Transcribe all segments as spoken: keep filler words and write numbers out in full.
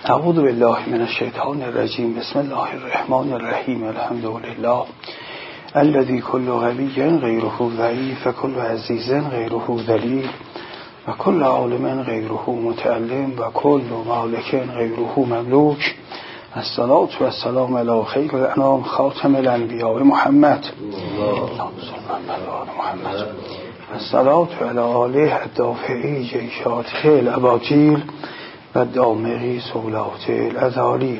اعوذ بالله من الشیطان الرجیم. بسم الله الرحمن الرحیم. الحمد لله الذي كل غبی غیره ضعیف و کل عزیز غیره ذلیل و کل عالم غیره متعلم و کل مالک غیره مملوک. الصلاة و السلام علی خیر الانام خاتم الانبیاء محمد محمد. الصلاة علی آله الدافعی جیشاته الاباطیل و دامغی سولات الازالیل.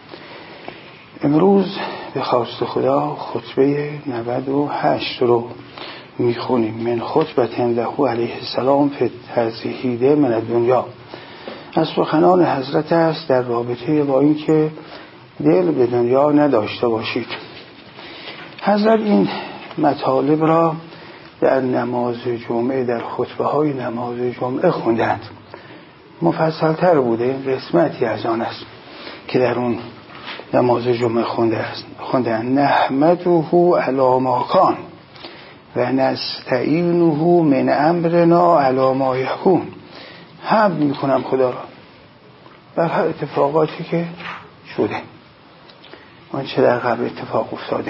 امروز به خواست خدا خطبه نود و هشت رو میخونیم. من خطبت له علیه السلام فی التزهید من الدنیا. از سخنان حضرت است در رابطه با این که دل به دنیا نداشته باشید. حضرت این مطالب را در نماز جمعه، در خطبه های نماز جمعه خوندند. مفصل تر بوده. این قسمتی از آن است که در اون نماز جمعه خونده است. خوندن نحمده علی ما کان و نستعینه من امرنا علی ما یکون. حمد میکنم خدا را بر هر اتفاقاتی که شده، اون چه در قبل اتفاق افتاده،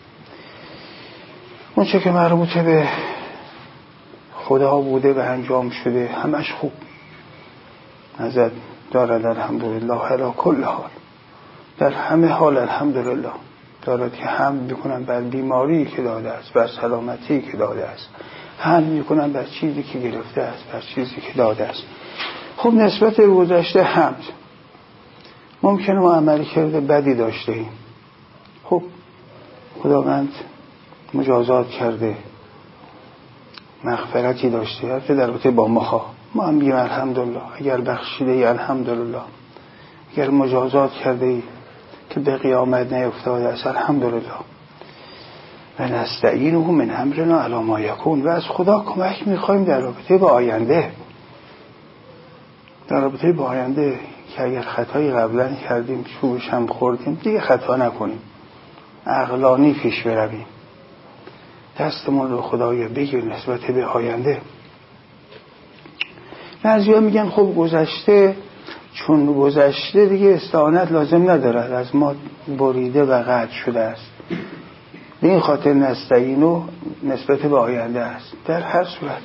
اون چه که مربوطه به خدا بوده و انجام شده، همش خوب نظر دارد. الحمدلله علی کل حال، در همه حال الحمدلله دارد که حمد میکنم بر بیماری که داده است، بر سلامتی که داده است، حمد میکنم بر چیزی که گرفته است، بر چیزی که داده است. خب نسبت به گذشته حمد، ممکنه ما عمل کرده بدی داشته ایم، خب خداوند مجازات کرده، مغفرتی داشته، حتی در رابطه با ما ما هم بگیم الحمدلله. اگر بخشیده ای الحمدلله، اگر مجازات کرده ای که به قیامت نیفتاده است الحمدلله. و نستعینه من امرنا علی ما یکون. و از خدا کمک میخوایم در رابطه با آینده، در رابطه با آینده که اگر خطایی قبلا کردیم، چوبش هم خوردیم، دیگه خطا نکنیم، عقلانی پیش برویم، دستمون رو خدایا بگیر نسبت به آینده. بعضیا میگن خب گذشته، چون گذشته دیگه استعانت لازم ندارد، از ما بریده و قطع شده است. به این خاطر نستعینو نسبت به آینده است. در هر صورت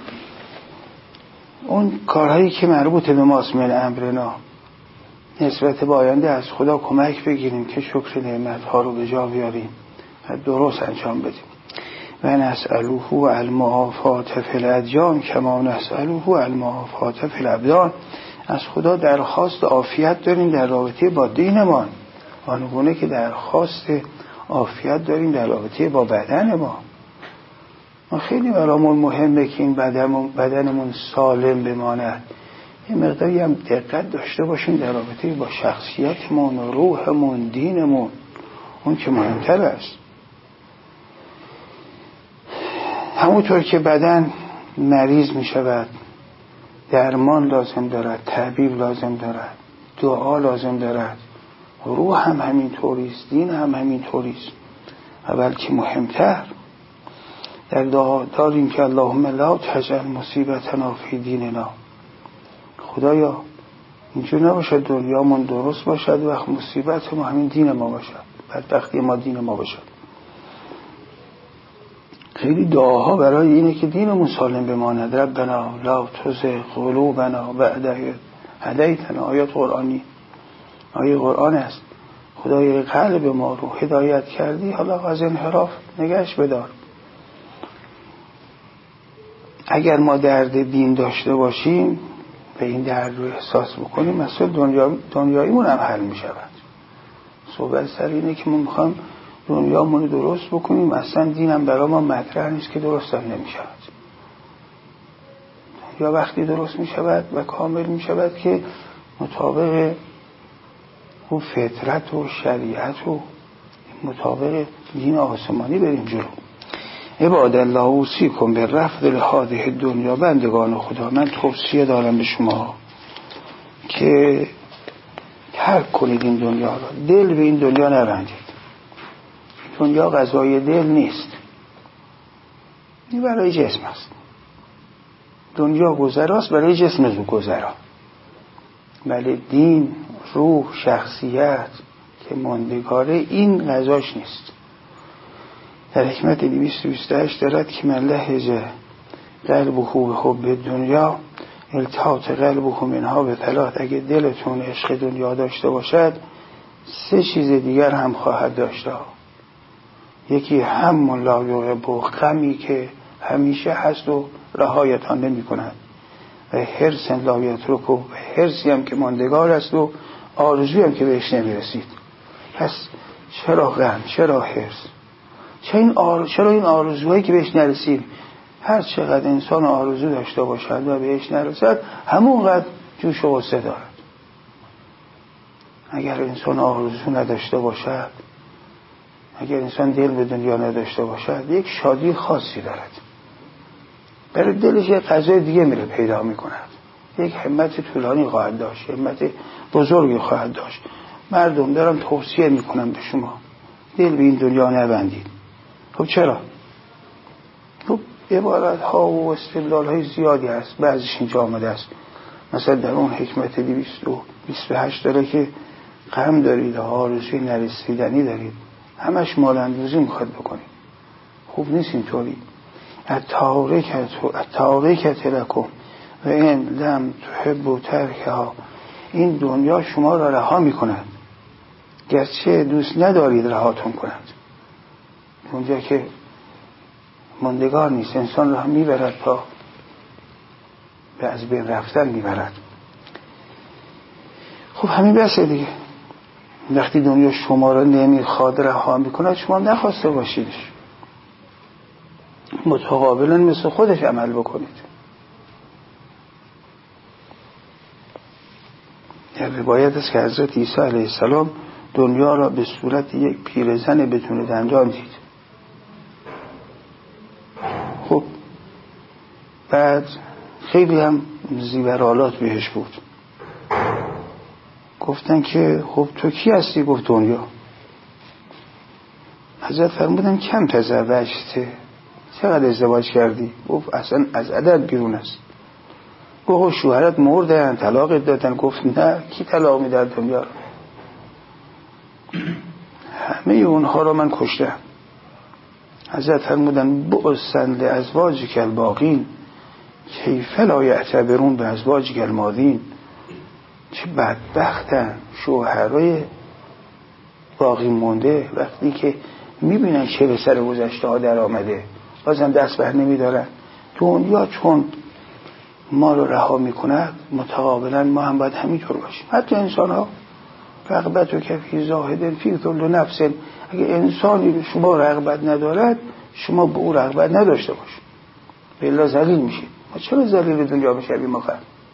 اون کارهایی که مربوط به ماست من امرنا، نسبت به آینده از خدا کمک بگیریم که شکر نعمتها رو به جا بیاریم و درست انجام بدیم. و نسألوه المعافات فی الادیان کما نسألوه المعافات فی الابدان. از خدا درخواست عافیت داریم در رابطه با دینمان، آنگونه که درخواست عافیت داریم در رابطه با بدن ما. ما خیلی برامون مهمه که این بدنمون, بدنمون سالم بماند. یه مقداری هم دقت داشته باشیم در رابطه با شخصیتمون، روحمون، دینمون، اون که مهمتر است. همونطور که بدن مریض می شود، درمان لازم دارد، طبیب لازم دارد، دعا لازم دارد، روح هم همین طوریست، دین هم همین طوریست. اول که مهمتر در دعا داریم که اللهم لا تجعل مصیبتنا فی دیننا. خدایا اینجور نباشد دنیامون درست باشد و مصیبت ما همین دین ما باشد، بدبختی ما دین ما باشد. خیلی دعاها برای اینه که دینمون سالم بماند. ربنا لا تزغ قلوبنا بعد إذ هدیتنا. آیات قرآنی، آیه قرآن است. خدای قلب ما رو هدایت کردی، حالا از انحراف نگهش بدار. اگر ما درد دین داشته باشیم و این درد رو احساس بکنیم، مثلا دنیا دنیاییمون هم حل می شود. صحبت سر اینه که ما میخوایم دنیامون رو درست بکنیم، اصلا دینم برای ما مطرح نیست که درست هم نمی شود. یا وقتی درست می شود و کامل می شود که مطابق اون فطرت و شریعت و مطابق دین آسمانی بریم جلو. عباد الله اوصیکم بالرفض لهذه دنیا. بندگان خدا، من توصیه دارم به شما که ترک کنید این دنیا را، دل به این دنیا نبندید. دنیا غذای دل نیست، این برای جسم است. دنیا گذراست برای جسم گذرا. ولی دین روح، شخصیت که ماندگاره، این غذاش نیست. در حکمت دویست و بیست و هشت دارد که من لهجه قلبه به حب دنیا التهات قلبه منها به ثلاث. اگه دلتون عشق دنیا داشته باشد سه چیز دیگر هم خواهد داشته. یکی هم لا یغبو، غمی که همیشه هست و رهایتان نمی کند، و حرص لا یترکو، و حرصی هم که ماندگار است و آرزوی هم که بهش نمی رسید. پس چرا غم، چرا حرص، چرا این, آر... چرا این آرزوهایی که بهش نرسید؟ هر چقدر انسان آرزو داشته باشد و بهش نرسد همونقدر جوش و غصه دارد. اگر انسان آرزو نداشته باشد، اگر انسان دل به دنیا نداشته باشد، یک شادی خاصی دارد، برای دلش یک غذای دیگه میره پیدا میکند، یک همت طولانی خواهد داشت، همت بزرگی خواهد داشت. مردم دارم توصیه میکنم به شما دل به این دنیا نبندید. خب چرا؟ خب عبارت ها و استدلال های زیادی هست، بعضیش اینجا آمده است. مثلا در اون حکمت دویست و بیست و هشت داره که غم دارید، آرزوی نرسیدنی دارید، همش مال اندوزی میخواد بکنید. خوب نیست اینطوری. التارکت لکم و این لم تحبوا ترکها، این دنیا شما را رها میکند گرچه دوست ندارید رهاتون کند. اونجا که ماندگار نیست، انسان را میبرد تا به از بین رفتن میبرد. خب همین بسه دیگه. وقتی دنیا شما را نمیخواد رها میکند، شما نخواسته باشیدش، متقابلا مثل خودش عمل بکنید. در روایت است که حضرت عیسی علیه السلام دنیا را به صورت یک پیرزن بدون دندان دید. خب بعد خیلی هم زیورالات بهش بود. گفتن که خب تو کی هستی؟ گفت دنیا. حضرت فرمودن کم تزوجته، چقدر ازدواج کردی؟ گفت اصلا از عدد بیرون است. گفت شوهرت مردن، طلاقت دادن؟ گفت نه، کی طلاق میده دنیا رو؟ همه اونها رو من کشتم. حضرت فرمودن بؤسن لازواجک الباقین کیف لا یعتبرون به ازواجک الماضین. چه بدبختن شوهرای باقی مونده وقتی که میبینن چه به سر گذشته ها در آمده بازم دست بر نمیدارن. دنیا چون ما رو رها میکند، متقابلا ما هم باید همینطور باشیم. حتی انسان ها رغبت و کفی زاهدن فی ذل نفس، اگه انسانی به شما رغبت ندارد شما به او رغبت نداشته باشید، به الا ذلیل میشید. ما چرا ذلیل دنیا بشویم آخر؟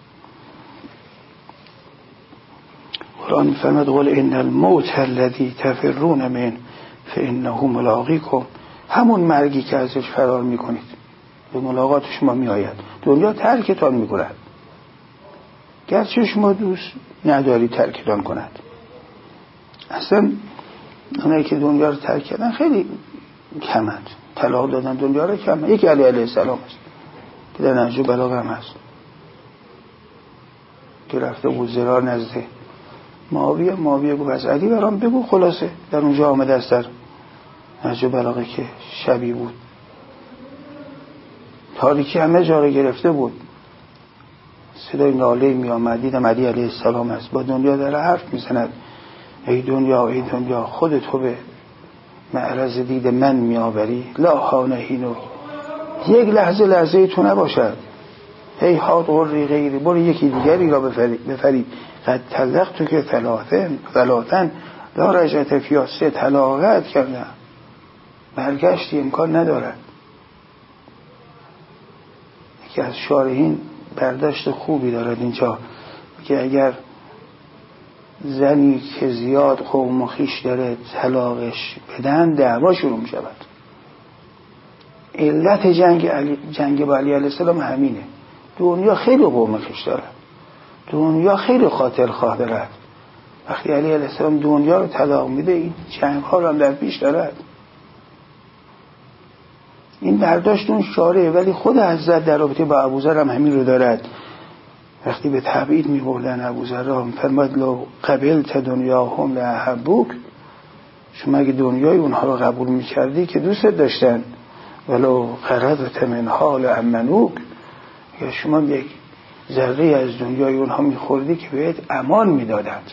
قرآن فرمود قل ان الموت الذی تفرون من فانه ملاقیکم، همون مرگی که ازش فرار میکنید به ملاقات شما میآید. دنیا ترکتان میکند، گرچه شما دوست نداری ترکتان کند. اصلا اونایی که دنیا رو ترک کردن خیلی کمند، طلاق دادن دنیا رو کمند. یکی علی علیه السلام است که در نهج البلاغه هم هست که رفته بود زرار نزده معاویه. معاویه گفت از علی برام بگو. خلاصه در اونجا آمده است در نهج البلاغه که شبی بود، تاریکی همه جا رو گرفته بود، صدای ناله می آمد. دیدم علی علیه السلام است با دنیا در حرف می زند. ای دنیا ای دنیا خود تو به معرض دید من می آوری، لا هانهینو، یک لحظه لحظه تو نباشد. ای هات غری غیری، برو یکی دیگری را بفرید. قد طلقت تو که ثلاثن ثلاثن لا رجعت فیها، سه طلاقت کردم، برگشتی امکان ندارد. یکی از شارحین برداشت خوبی دارد اینجا که اگر زنی که زیاد قوم و خویش داره طلاقش بدن دعوا شروع می شود. علت جنگ علی جنگ با علی علیه السلام همینه. دنیا خیلی قوم و خویش داره، دنیا خیلی قاتل خواه دارد. وقتی علی علیه السلام دنیا رو طلاق میده این جنگ ها رو هم در پیش دارد. این برداشت اون شارعه، ولی خود حضرت در رابطه با ابوذر هم همین رو دارد. وقتی به تبعید می‌بردن ابوذر را فرمود لو قبلت دنیاهم لاحبوک، شما اگه دنیای اونها رو قبول می‌کردی که دوست داشتن، ولو قرضت منها لامنوک، یا شما یک ذره از دنیای اونها می‌خوردی که بهت امان می‌دادند.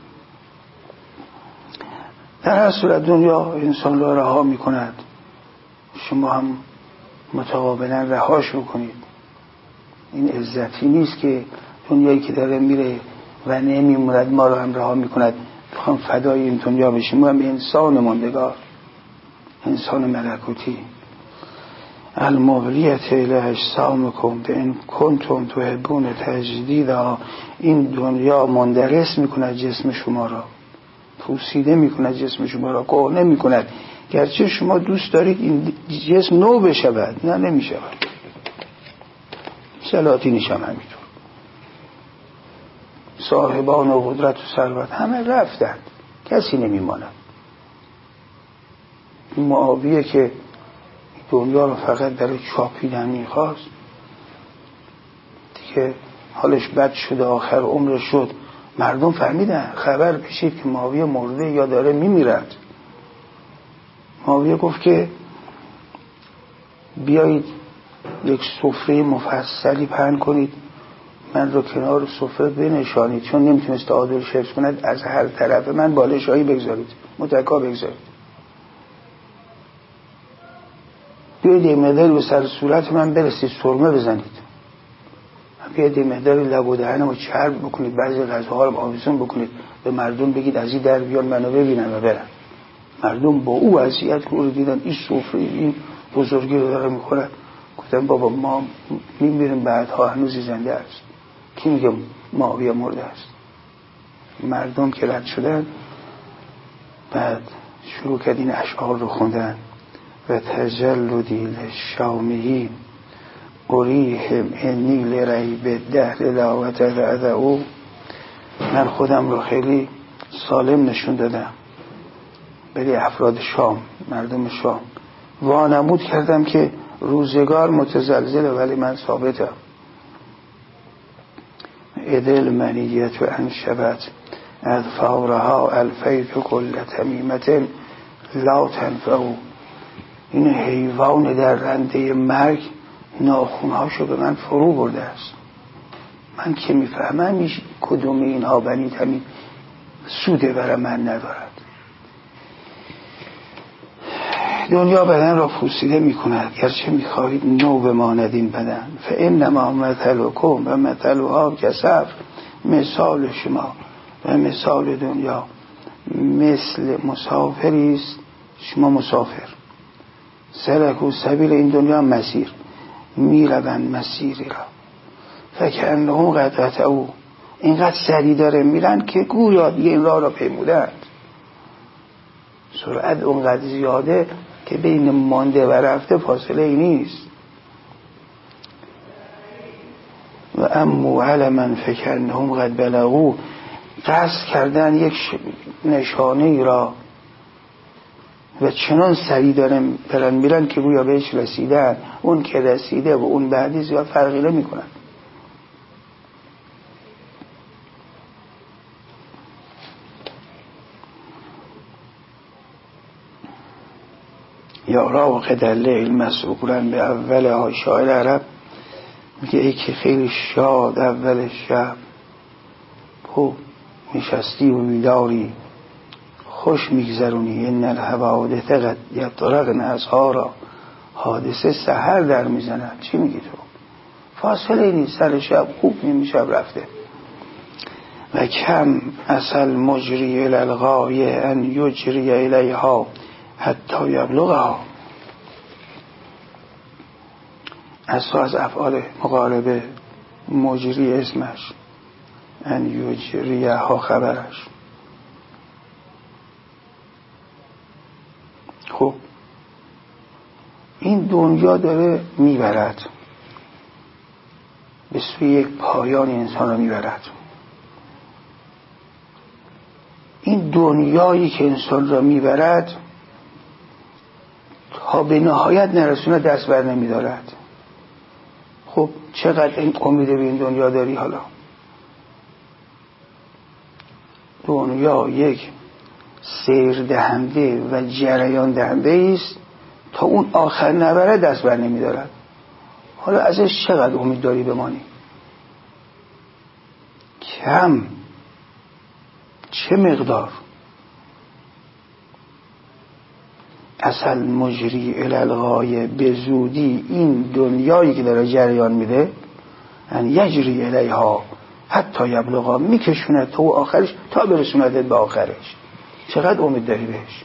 در هر صورت دنیا انسان را رها می‌کند، شما هم متقابلا رهاش بکنید. این عزتی نیست که دنیایی که داره میره و نمیموند ما رو هم رها میکند بخوام فدای این دنیا بشیم. ما هم انسان ماندگار، انسان ملکوتی. المولیت الی اجسامکم ان کنتم تحبون تجدیدها، این دنیا مندرس میکند جسم شما را، پوسیده میکند جسم شما را، کهنه میکند. گرچه شما دوست دارید این جسم نو بشود، نه نمیشود. سلاطینش هم همینطور، صاحبان و قدرت و ثروت همه رفتند، کسی نمیماند. این معاویه که دنیا رو فقط در چاپیدن میخواست دیگه، حالش بد شده، آخر عمرش شد، مردم فهمیدن، خبر بشید که معاویه مرده یا داره میمیرد. معاویه گفت که بیایید یک سفره مفصلی پهن کنید، من رو کنار سفره بنشانید، چون نمیتونست تعادل حفظ کند، از هر طرف من بالشایی بگذارید، متکا بگذارید، بیایید یه مقداری به سر صورت من برسید، سرمه بزنید، بیایید یه مقداری لب و دهنم رو چرب بکنید، بعضی غذاها رو آویزون بکنید، به مردم بگید از این در بیان منو ببینن و برن. مردم با او اذیت رو دیدن، این سفره این بزرگی رو داره میخورن، گفتن بابا ما میمیریم، بعدها هنوزی زنده است، کی میگه معاویه مرده است؟ مردم که رد شدن، بعد شروع کرد این اشعار رو خوندن: و تجلدی للشامیین اریهم انی لریب دهر لاوت رعدعو، من خودم رو خیلی سالم نشون دادم برای افراد شام، مردم شام، وانمود کردم که روزگار متزلزله ولی من ثابتم. ادل منیت و انشبت اذفارها الفیت کل تمیمت لا تنفعو، این حیوان در رنده مرگ ناخونهاشو به من فرو برده است، من که میفهمم ایش کدوم اینها بنی تمیم سوده برای من ندارد. دنیا بدن را پوسیده می کند، گرچه می خواهید نو بماند این بدن. فانما مثلکم و مثلها کصفر، مثال شما و مثال دنیا مثل مسافری است، شما مسافر، سلکو سبیل، این دنیا مسیر، می روند مسیری را، فکأنهم قد قطعوا، اینقدر سری داره میرن که گویا دیگه این راه را پیمودند. سرعت اونقدر زیاده که بین مانده و رفته فاصله ای نیست. و امو علما فکرنهم قد بلغوا، قصد کردن یک نشانه ای را و چنان سریع دارن دارن میرن که گویا بهش رسیدن، اون که رسیده و اون بعدی زیاد فرقی نمی کنن. یا راق در لیل مسعورن به اول های شاعر عرب میگه ای که خیلی شاد اول شب تو نشستی و بیداری خوش میگذرونی، ان الحوادث قد یطرقن اسحارا، حادثه سحر در میزنن. چی میگی تو؟ فاصله نیست، سر شب خوب نیمی شب رفته. و کم اصل مجری الالغای ان یجری الیها حتی یبلغها، اصلا از افعال مقاربه، مجری اسمش، ان یجریها خبرش. خب این دنیا داره میبرد به سوی یک پایان، انسان رو میبرد. این دنیایی که انسان را میبرد تا به نهایت نرسونه دست بر نمیدارد. خب چقدر این امید به این دنیا داری؟ حالا دنیا یک سیر دهنده و جریان دهنده است، تا اون آخر نبره دست بر نمی دارد. حالا ازش چقدر امید داری بمانی؟ کم. چه مقدار؟ اصل مجری الالغایه، به زودی این دنیایی که داره جریان میده، یعنی یجری الیها حتی یبلغا، میکشونه تو آخرش تا برسوندت به آخرش. چقدر امید داری بهش؟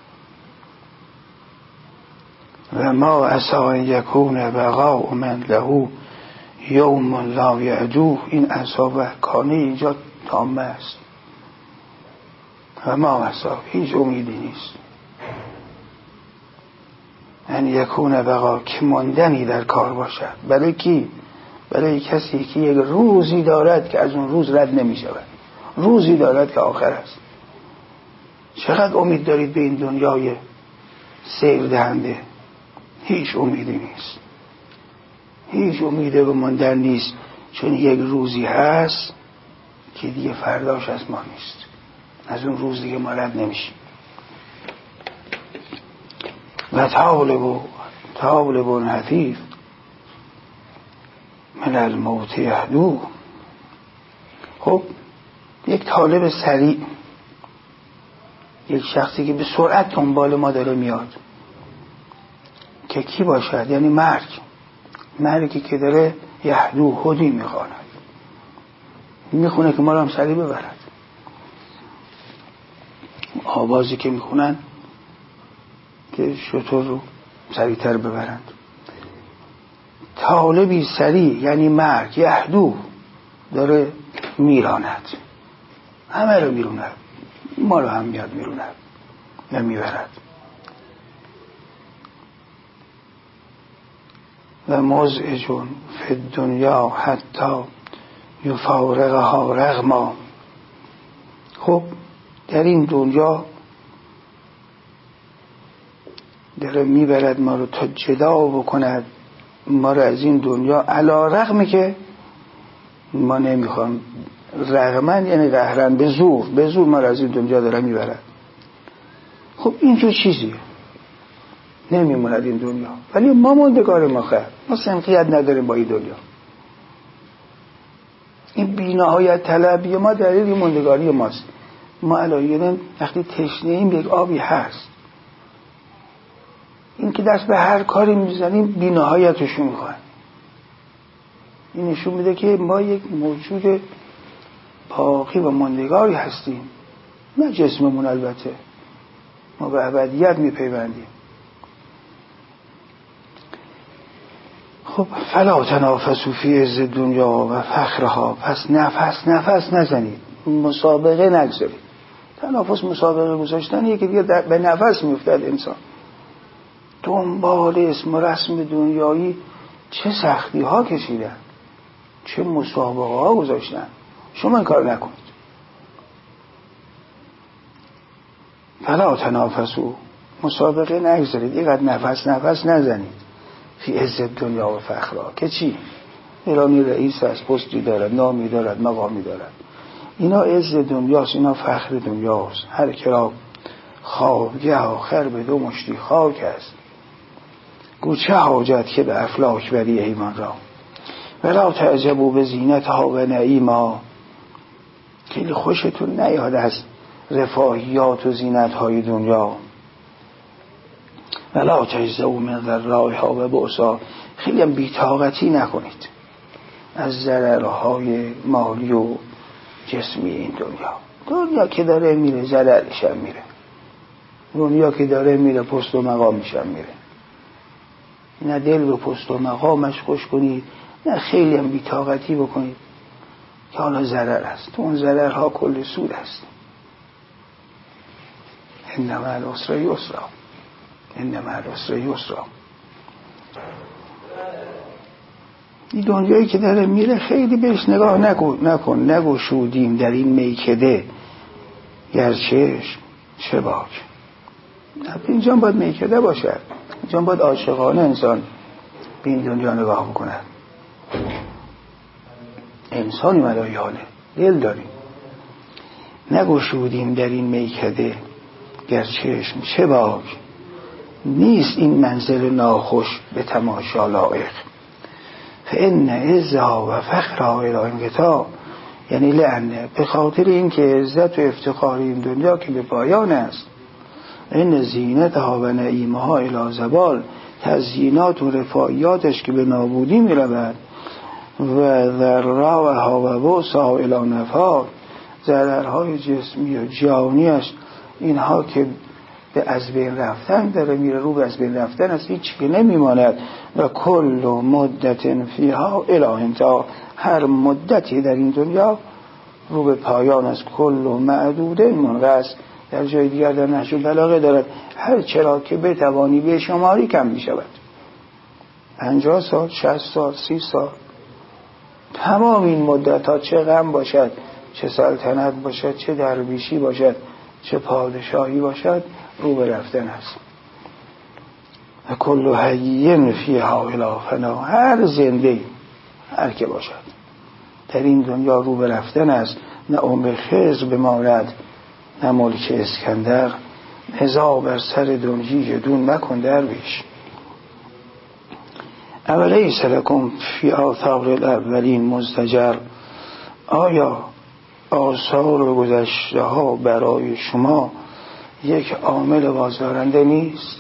و ما عسا ان یکون بقاء من له یوم لا یعدوه، این عسا و کانه اینجا تامه است. و ما عسا، هیچ امیدی نیست. ان یکون بقا، که ماندنی در کار باشد. برای کی؟ برای کسی که یک روزی دارد که از اون روز رد نمی شود، روزی دارد که آخر است. چقدر امید دارید به این دنیای سیر دهنده؟ هیچ امیدی نیست، هیچ امیده به ماندن نیست، چون یک روزی هست که دیگه فرداش از ما نیست. از اون روز دیگه ما رد نمیشیم. و طالب طالب حفیف من الموت یهدو. خب یک طالب سریع، یک شخصی که به سرعت دنبال ما داره میاد، که کی باشد؟ یعنی مرگ. مرگی که داره یهدو، هدی میخواند، میخونه که ما رو هم سریع ببرد. آوازی که میخونن که شطور رو سریعتر ببرند. طالبی سریع یعنی مرگ، یهدو داره میراند، همه رو میروند، ما رو هم میاد میروند و میبرد. و مزعجون فی الدنیا حتی یفارقها رغما. خب در این دنیا داره میبرد ما رو تا جدا بکند ما رو از این دنیا، علی رغمی که ما نمیخوام. رغمن یعنی قهرن، به زور، به زور ما رو از این دنیا داره میبرد. خب اینجور چیزیه، نمیموند این دنیا، ولی ما موندگار ما خیر، ما سنقیت نداریم با این دنیا. این بی‌نهایت طلبی ما دلیل موندگاری ماست. ما الان وقتی تشنه ایم یک آبی هست، این که دست به هر کاری میزنیم بی‌نهایتش میخوایم. این نشون میده که ما یک موجود باقی و ماندگاری هستیم، نه جسممون. البته ما به ابدیت میپیوندیم. خب فلا تنافسوا فی عز دنیا و فخرها، پس نفس نفس نزنید، مسابقه نگذارید. تنافس مسابقه گذاشتن که دیگه به نفس میافتد انسان. دنبال اسم و رسم دنیایی چه سختی ها کشیدن، چه مسابقه ها گذاشتن. شما این کار نکنید. فلا تنافسوا، مسابقه نگذارید، اینقدر نفس نفس نزنید. فی عز دنیا و فخرها، که چی؟ ایرانی رئیس هست، پستی دارد، نامی دارد، مقامی دارد. اینا عز دنیاست، اینا فخر دنیاست. هر کرا خوابگه آخر به دو مشتی خاک است. گو چه حاجت که به افلاک بری ایمان را، ولا تعجبوا به زینتها و نعیما. خیلی خوشتون نیاد از رفاهیات و زینتهای دنیا. ولا تجزوا من ضرائها و بؤسا، خیلی هم بی‌طاقتی نکنید از ضررهای مالی و جسمی این دنیا. دنیا که داره میره ضررش هم میره، دنیا که داره میره پست و مقامش هم میره. نه دل به پست و مقامش خوش کنید، نه خیلی هم بی‌طاقتی بکنید که حالا ضرر است. تو اون ضررها کل سود است. ان مع العسر یسرا، ان مع العسر یسرا. این دنیایی که داره میره خیلی بهش نگاه نکن نکن نگشودیم در این میکده گرچشم چه باک. اینجا باید میکده باشد، اینجا باید عاشقانه انسان به این دنیا نگاه بکند. انسانی ملایانه دل داریم. نگشودیم در این میکده گرچشم چه باک، نیست این منزل ناخوش به تماشا لایق. فان عزها و فخرها الی انقطاع، یعنی لعنه به خاطر اینکه عزت و افتخار این دنیا که به پایان است، این زینتها و نعیمها الی زوال، تزیینات و رفاعیاتش که به نابودی می رود، و ذرها و وسعها الی نفاد، ضررهای جسمی و جانیش اینها که به از بین رفتن داره میره، رو به از بین رفتن است، هیچ که نمیماند. و کل مدت فیها الی انتها، هر مدتی در این دنیا رو به پایان است. کل معدود منقص، در جای دیگر در نهج البلاغه دارد هر چرا که بتوانی به شماری کم می شود. پنجاه سال، شصت سال، سی سال، تمام این مدت ها چه غم باشد، چه سلطنت باشد، چه درویشی باشد، چه پادشاهی باشد، رو به رفتن است. و کل حی فیها الی فنا، هر زنده هر که باشد در این دنیا رو به رفتن است. نه عمر خضر بماند، نه ملک اسکندر، هزار بر سر دنجی جدون مکن درویش. اولیس لکم فی آثار الاولین مزدجر، آیا آثار و گذشته ها برای شما یک عامل بازدارنده نیست؟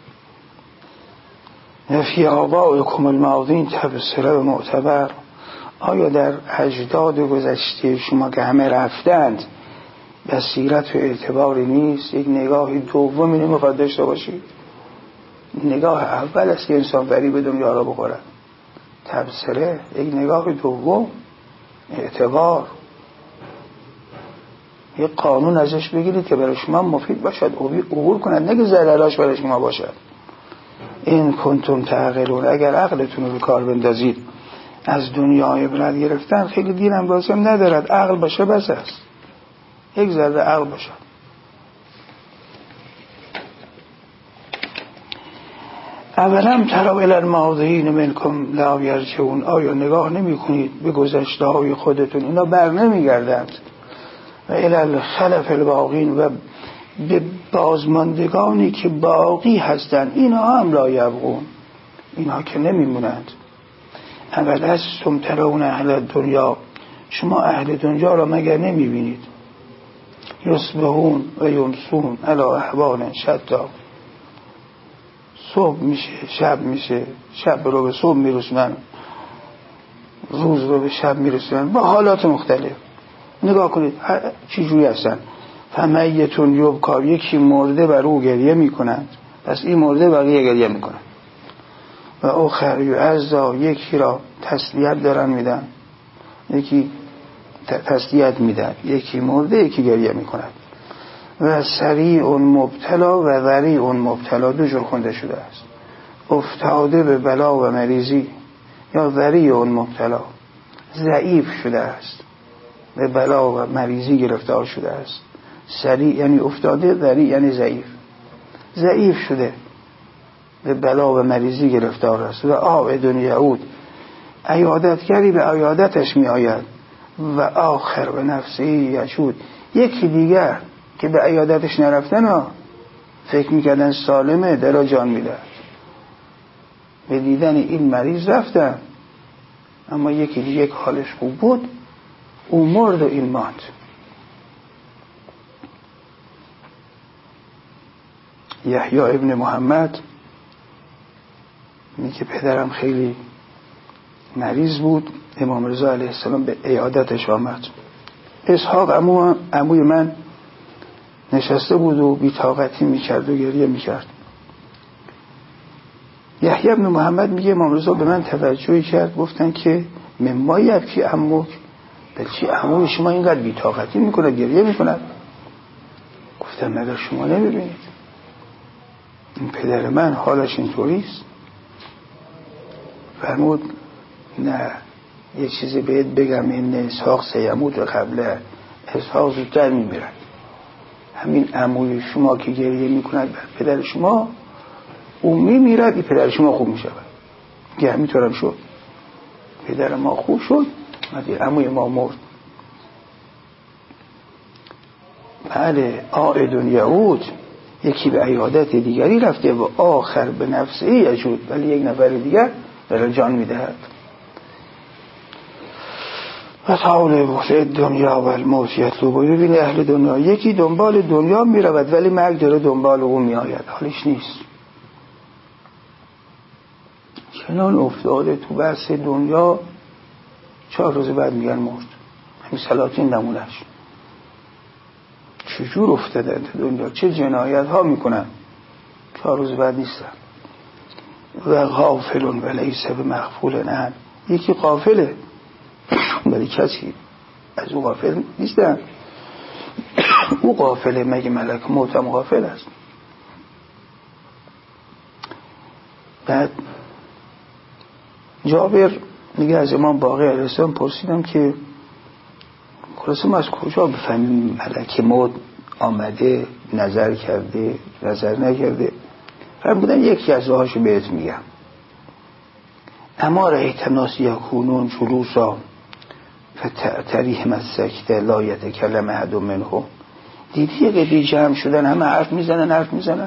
فی آبائکم الماضین تبصره و معتبر، آیا در اجداد گذشته شما که همه رفتند بصیرت و اعتباری نیست؟ یک نگاه دومی نمیخواد داشته باشید؟ نگاه اول است که انسان فریب دنیا را بخورد، تبصره. یک نگاه دوم اعتبار، یک قانون ازش بگیرید که برای شما مفید باشد، عبور کند، نه که ضرراش برای شما باشد. این کنتم تعقلون، اگر عقلتون رو به کار بندازید. از دنیا عبرت گرفتن خیلی دیرم لازم ندارد، عقل باشه بس است، یک ذره عقل باشه. اولم تروا الی الماضین منکم لا یرجعون، آیا نگاه نمی کنید به گذشته های خودتون، اینا بر نمی گردند. و الی الخلف الباقین، و به بازماندگانی که باقی هستند، اینا هم لا یبقون، اینا که نمی مونند. اول استم ترون اهل دنیا، شما اهل دنیا را مگر نمی بینید؟ یصبحون و یمسون علی احوال شتا، صبح میشه شب میشه، شب رو به صبح میرسونن، روز رو به شب میرسونن، با حالات مختلف. نگاه کنید چی جوری هستن. فمیتون یبکا، یکی مرده بر او گریه میکنند، پس این مرده بقیه گریه میکنند. و آخر یعزا، یکی را تسلیت دارن میدن، یکی تسلیت میدن، یکی مرده یکی گریه میکنند. و سریع مبتلا و ذریع مبتلا، دو جور خونده شده است. افتاده به بلا و مریضی، یا ذریع مبتلا، ضعیف شده است، به بلا و مریضی گرفتار شده است. سریع یعنی افتاده، ذریع یعنی ضعیف، ضعیف شده به بلا و مریضی گرفتار است. و عائد یعود، عیادتگری به عیادتش می آید. و آخر به نفسی یشود، یکی دیگر که به عیادتش نرفتن ها، فکر میکردن سالمه، درا جان میدهد، به دیدن این مریض رفتن، اما یکی دیگه که حالش خوب بود او مرد و این ماند. یحیی ابن محمد میگه که پدرم خیلی مریض بود، امام رضا علیه السلام به عیادتش آمد. اسحاق عمو عموی من نشسته بود و بی‌طاقتی میکرد و گریه میکرد. یحیی ابن محمد میگه امام رضا به من توجهی کرد، گفتن که مما یبکی عموک، بلچی عموی شما اینقدر بی‌طاقتی میکنه، گریه میکنه؟ گفتم مگر شما نمیبینید این پدر من حالش اینطوریست؟ فرمود نه، یه چیزی بهت بگم، این اسحاق سیموت و قبله، اسحاق زودتر میمیرن. همین عموی شما که گریه میکند بر پدر شما، او میمیرد، این پدر شما خوب میشود. که همینطورم شد، پدر ما خوب شد، عموی ما مرد. بله عائد یعود، یکی به عیادت دیگری رفته و آخر به نفسه یجود، ولی یک نفر دیگر داره جان میدهد. و طالب دنیا و الموت یطلب. ببینید اهل دنیا، یکی دنبال دنیا میرود ولی مرگ داره دنبال او میآید، حالش نیست، چنان افتاده تو بحث دنیا چهار روز بعد میگن مرد. همین سلاطین نمونش چجور افتاده تو دنیا، چه جنایت ها میکنن، چهار روز بعد نیستن. و غافل و لیس بمغفول عنه، یکی غافله ولی کسی از او غافل نیستن. او غافله، مگه ملک موت هم غافل است؟ بعد جابر میگه از امام باقر علیه السلام پرسیدم که خلاصه ما از کجا بفهمیم ملک موت آمده، نظر کرده، نظر نکرده؟ فرمودن یکی از راهاشو بهت میگم. اما رأیت الناس یکونون جلوسا فتأتریهم السکته لا یتکلم احد منهم، دیدی یه قدری جمع شدن همه حرف میزنن حرف میزنن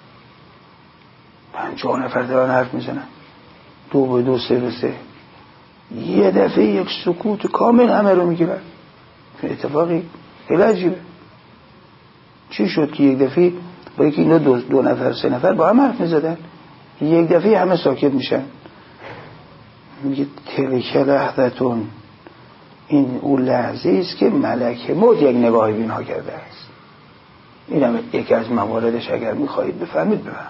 پنجاه نفر دارن حرف میزنن، دو به دو سه به سه، یه دفعه یک سکوت کامل همه رو میگیرن. اتفاقی خیلی عجیبه. چی شد که یک دفعه با یکی اینا دو, دو نفر سه نفر با هم حرف میزدن، یک دفعه همه ساکت میشن؟ میگه تلک لحظتون، این اون لحظه است که ملک موت یک نگاهی به اینها کرده است. اینم یکی از مواردش، اگر میخواهید بفهمید بفهم.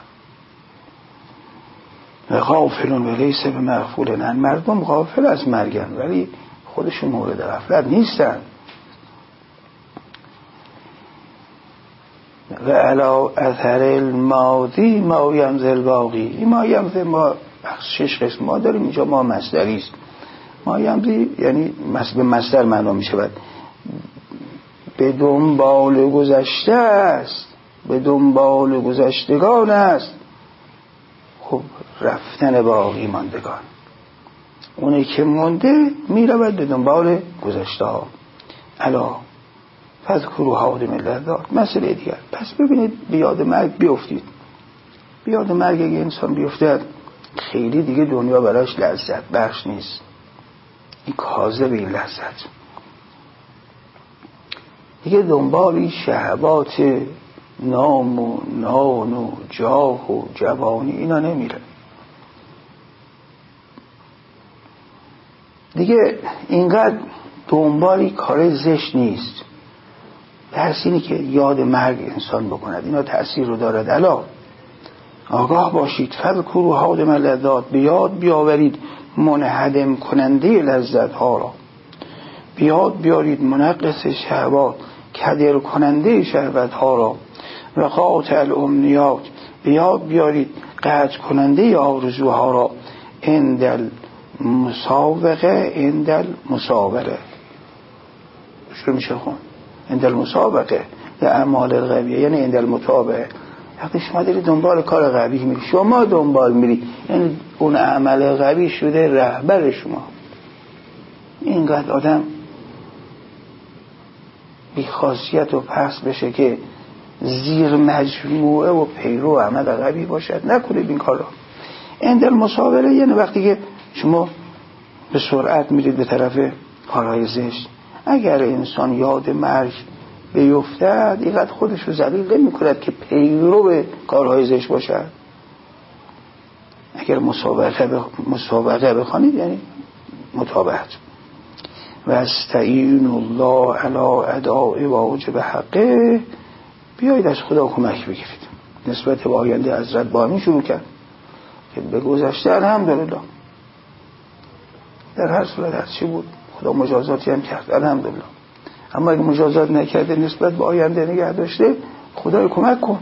غافلون و لیس بمغفول عنه، مردم غافل از مرگن ولی خودشون مورد غفلت نیستن. و علا اثر الماضی ما یمضی الباقی، ما یمضی ما شش قسم ما داریم اینجا، ما مصدری است. ما یمضی یعنی به مصدر معنا می شود، به دنبال گذشته است، به دنبال گذشتگان است. خب رفتن باقی ماندگان، اونی که مونده می رود به دنبال گذشته ها. الا فذکروا حادم اللذات. مسئله دیگر، پس ببینید بیاد مرگ بیفتید. بیاد مرگ اگه انسان بیفتد خیلی دیگه دنیا براش لذت بخش نیست، این کاذب این لذت دیگه، دنبال شهوات نام و نان و جاه و جوانی اینا نمیره دیگه. اینقدر دنبالی کار زشت نیست. درس اینی که یاد مرگ انسان بکند، اینا تأثیر رو دارد. الا آگاه باشید، فذکروا حادم اللذات، بیاد بیاورید منهدم کننده لذت ها را، بیاد بیارید منقص شهوات، کدر کننده شهوت ها را، و قاطع الامنیات، بیاد بیارید قطع کننده آرزوها را، اندل مسابقه اندل مسابقه شروع میشه خون اندل مسابقه در اعمال القبیحه، یعنی اندل متابعه. وقتی شما دارید دنبال کار قبیح میری، شما دنبال میری، یعنی اون عمل قبیح شده رهبر شما. اینقدر آدم بیخاصیت و پس بشه که زیر مجموعه و پیرو عمل قبیح باشد، نکنید این کارا. اندل مسابقه یعنی وقتی که شما به سرعت میرید به طرف کارهای زشت. اگر انسان یاد مرگ بیفتد اینقدر خودش رو ذلیل نمی‌کند که پیرو به کارهای زشت باشد. اگر مسابقه بخ... مسابقه بخوانید یعنی متابعت. و استعین الله علی اداء واجب حقه، بیایید از خدا کمک بگیرید. نسبت به آینده حضرت با همین شروع کرد که به گذشته الحمدلله در هر صورت هر چی بود خدا مجازاتی هم کرد الحمدلله، اما اگه مجازات نکرده نسبت به آینده نگه داشته، خدای کمک کن،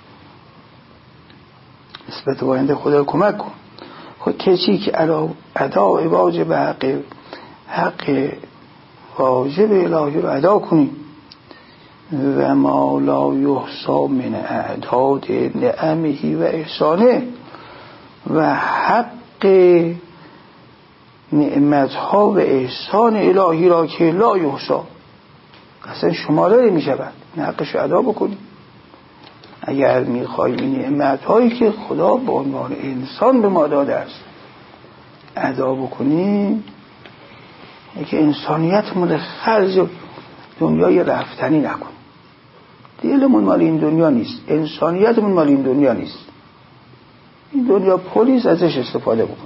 نسبت به آینده خدای کمک کن. خود کسی که اداء واجب حق حق واجب الهی رو ادا کنی، و ما لا یحصا من اعداد نعمه و احسانه، و حق نعمتها و احسان الهی را که لا یحصا اصلا شماره می شود. حقش ادا بکنی. اگر میخوای این نعمت‌هایی که خدا به عنوان انسان به ما داده است ادا بکنی، که انسانیتمون خرج دنیای رفتنی نکن. دلمون مال این دنیا نیست، انسانیتمون مال این دنیا نیست. این دنیا پلیس، ازش استفاده بکن.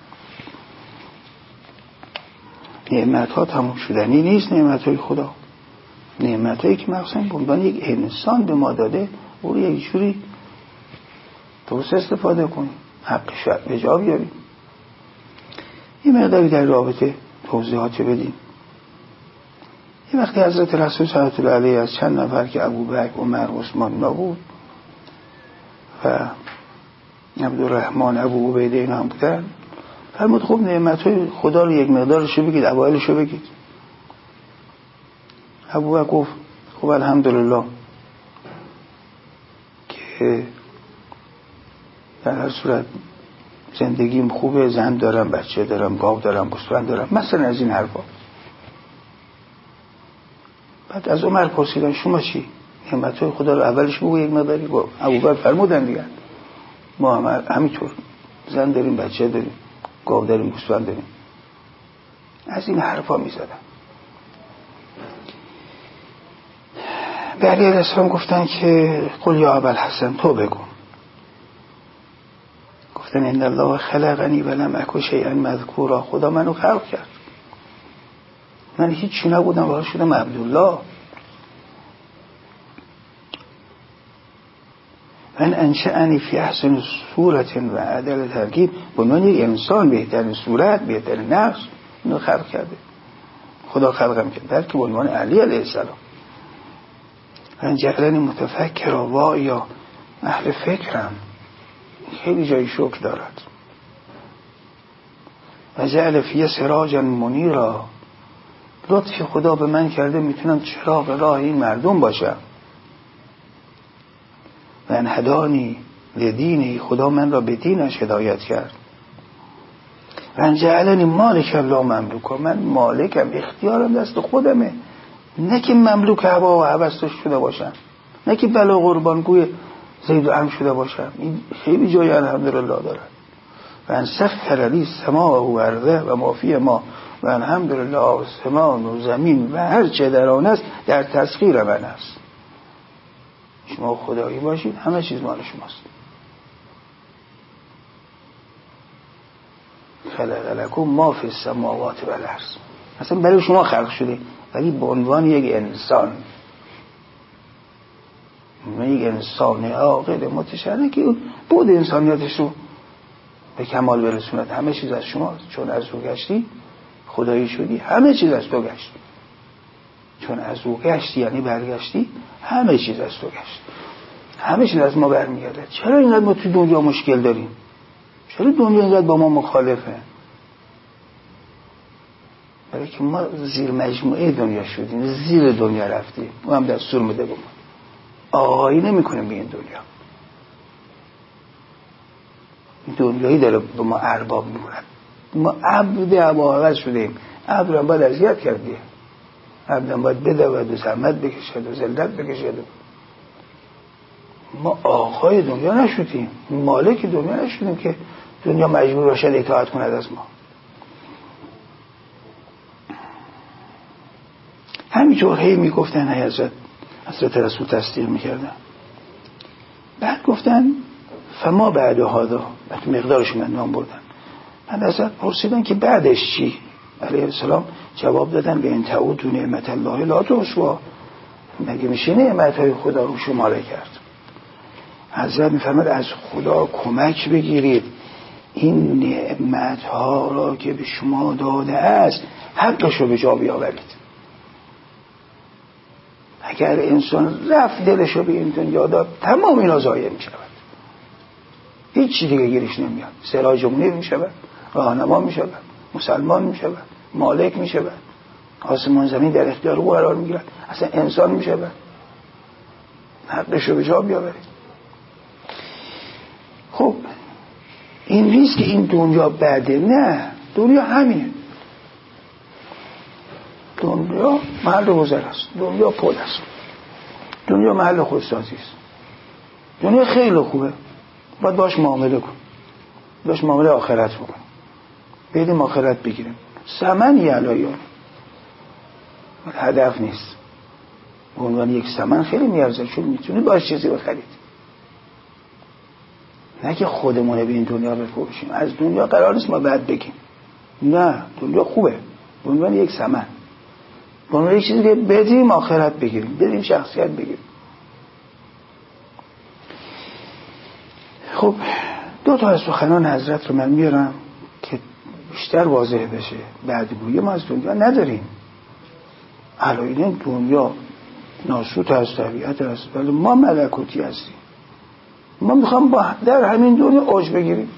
نعمت‌ها تموم شدنی نیست. نعمت‌های خدا، نعمت‌هایی که مخصوصا به عنوان یک انسان به ما داده، او رو یک جوری درست استفاده کنیم، حقش به جا بیاریم. این مقداری در رابطه توضیحات بدیم. یه وقتی حضرت رسول صلی الله علیه از چند نفر که ابوبکر، عمر، عثمان نبود و عبدالرحمن، ابو عبیده اینا هم بودن، فرمود خب نعمت‌های خدا رو یک مقدارشو بگید، اوایلشو بگید. ابوبکر گفت خب الحمدلله که در هر صورت زندگیم خوبه، زن دارم، بچه دارم، گاو دارم، گوسفند دارم، مثلا از این حرفا. بعد از عمر پرسیدن شما چی؟ نعمت‌های خدا رو اولش بگو یک مقداری. گفت ابوبکر فرمودن دیگه ما هم همینطور زن داریم، بچه داریم، گاو داریم، گوسفند داریم. از این حرفا می‌زدن. به علی علیه السلام گفتن که قل یا ابوالحسن تو بگو. گفتن ان الله خلقنی ولم اکن شیئا مذکورا. خدا منو خلق کرد، من هیچی نبودم و شدم عبدالله. من انشأنی فی احسن صورت و عدل ترکیب. به عنوان یک انسان بهترین صورت، بهترین نقش اینو خلق کرده. خدا خلقم کرد، بلکه به عنوان علی علیه السلام. من جعلنی متفکر و واعیا، اهل فکرم. خیلی جای شکر دارد. و جعل فی سراجا منیرا. لطفی خدا به من کرده میتونم چراغ راه این مردم باشم. و انهدانی لدینی. خدا من را به دینش هدایت کرد. و انجعلنی مالک الله مملوکا. من مالکم، اختیارم دست خودمه، نه که مملوک هوا و هوس شده باشم، نه که بلا قربانگوی زید و عم شده باشم. این خیلی جای الحمدلله دارد. و ان سخر لی السماء و ارضه و ما فی ما. و الحمدلله آسمان و زمین و هر چه در آن است در تسخیر من است. شما خدایی باشید، همه چیز مال شماست. خلق لکم ما فی السماوات و الارض. اصلا برای شما خلق شده، ولی به عنوان یک انسان، یک انسان عاقل متشنه که بود انسانیتش رو به کمال برسوند. همه چیز از شماست. چون از او گشتی خدایی شدی، همه چیز از تو گشت. چون از او گشتی یعنی برگشتی، همه چیز از تو گشت. همه چیز از ما برمیگرده. چرا اینقدر ما تو دنیا مشکل داریم؟ چرا دنیا اینقدر با ما مخالفه؟ برای که ما زیر مجموعه دنیا شدیم، زیر دنیا رفتیم. ما هم دستور میده با ما آقایی نمی کنیم به این دنیا. دنیایی داره به ما ارباب میکنن. ما عبد عباهوت شدیم. عبد رو باید اذیت کردیم. عبد هم باید بدود و زحمت بکشد و ذلت بکشد. ما آقای دنیا نشدیم، مالک دنیا نشدیم که دنیا مجبور باشد اطاعت کند از ما. همینطور هی میگفتن حضرت حضرت رسول تصدیق میکردن. بعد گفتن فما بعد هذا، بعد مقدارش من نام بردن. بعد حضرت پرسیدن که بعدش چی؟ علیه السلام جواب دادن به این تعود نعمت الله لا تحصوا. مگه میشه نعمتهای خدا رو شماره کرد؟ حضرت میفرماد از خدا کمک بگیرید، این نعمتها را که به شما داده است حقش رو به جا بیاورید. اگر انسان رفت دلش رو به این دنیا داد، تمام اینا ضایع می شود، هیچ چی دیگه گیرش نمیاد. سراج منیر می شود، راهنما می شود، مسلمان می شود، مالک می شود، آسمان زمین در اختیار او قرار می گیرد، اصلا انسان می شود. حقش رو به جا بیاورید. خب این نیست که این دنیا بعده، نه، دنیا همینه. دنیا محل گذر است، دنیا پل است، دنیا محل خودسازی است. دنیا خیلی خوبه، باید باش معامله کن، باش معامله آخرت بکن، بریم آخرت بگیریم. ثمنی علایون هدف نیست. به عنوان یک ثمن خیلی میارزه، چون میتونی باش چیزی بخرید، نه که خودمونه به این دنیا بفروشیم. از دنیا قرار نیست ما بعد بگیم نه دنیا خوبه، به عنوان یک ثمن، به عنوان یک چیزی که بدیم آخرت بگیریم، بدیم شخصیت بگیریم. خب دو تا از سخنان حضرت رو من میارم که بیشتر واضح بشه. بعدگویی ما از دنیا نداریم، علایین دنیا ناسوت از طبیعت است، ولی ما ملکوتی هستیم. ما میخوام با در همین دنیا اوج بگیریم.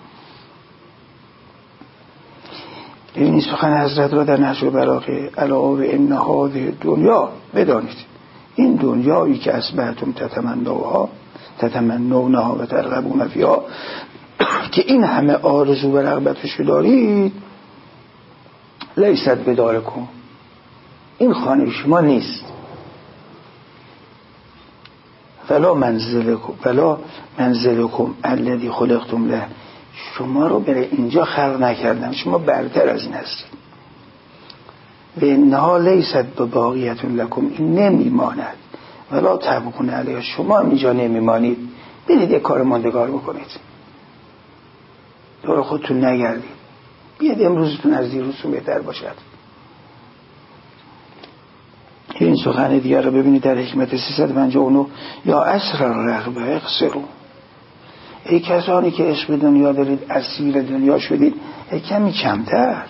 این سخن حضرت را در نهج البلاغه علاوه ان هذه دنیا، بدانید این دنیایی که اصبحتم تتمنوها تتمنونها و ترغبون فیها، که این همه آرزو و رغبتش دارید، لیست بدارکم، این خانه شما نیست. فلا منزلکم فلا منزلکم الذی خلقتم له، شما رو برای اینجا خلق نکردم، شما برتر از این هستید. و انها لیست بباقیة لکم، این نمیماند. ولا تبغون علیها، شما اینجا نمیمانید، برید یک کار ماندگار بکنید، دور خودتون نگردید، بیاید امروزتون از دیروزتون بهتر باشد. این سخن دیگر رو ببینید در حکمت سیصد و پنجاه و نه. یا اسر الرغبه اقصروا، ای کسانی که عشق دنیا دارید، اسیر دنیا شدید، ای کمی کمتر.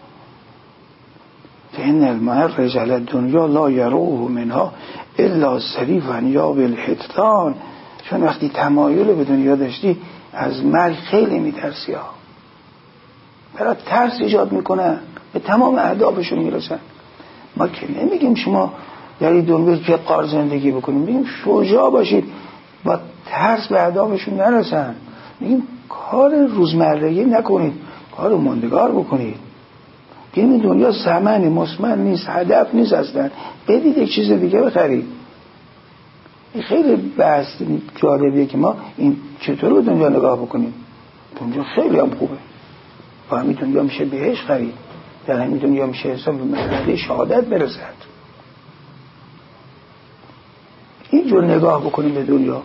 فإن المرء رجل الدنیا لا یروه منها الا صریفا یا بالحتان، چون وقتی تمایل به دنیا داشتی از مرگ خیلی میترسی ها، برای ترس ایجاد میکنه، به تمام اهدافشون میرسن. ما که نمیگیم شما در این دنیا که قار زندگی بکنیم، میگیم شجاع باشید با ترس به اهدافشون نرسن. میگیم کار روزمرگی نکنید، کار ماندگار بکنید. این دنیا ثمن مسمن نیست، هدف نیست اصلا، بدید یک چیز دیگه بخرید. این خیلی بحث جالبیه که ما این چطور به دنیا نگاه بکنیم. دنیا خیلی هم خوبه، با همین دنیا میشه بهش خرید، در همین دنیا میشه حساب به مرحله شهادت برسد. اینجور نگاه بکنیم به دنیا.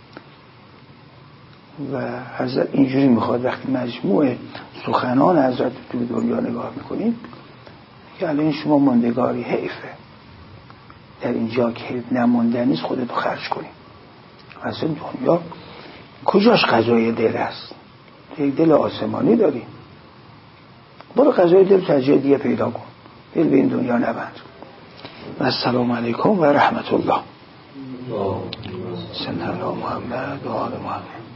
و حضرت اینجوری میخواد وقتی مجموعه سخنان حضرت تو دنیا نگاه میکنید که الان شما ماندگاری حیفه، در اینجا که نموندنی است خودتو خرج کنید. اصلا دنیا کجاش غذای دل است؟ یک دل آسمانی داری، برو غذای دل ترجیح دیگه پیدا کن، دل به این دنیا نبند. و السلام علیکم و رحمت الله. سلام علی محمد و آل محمد.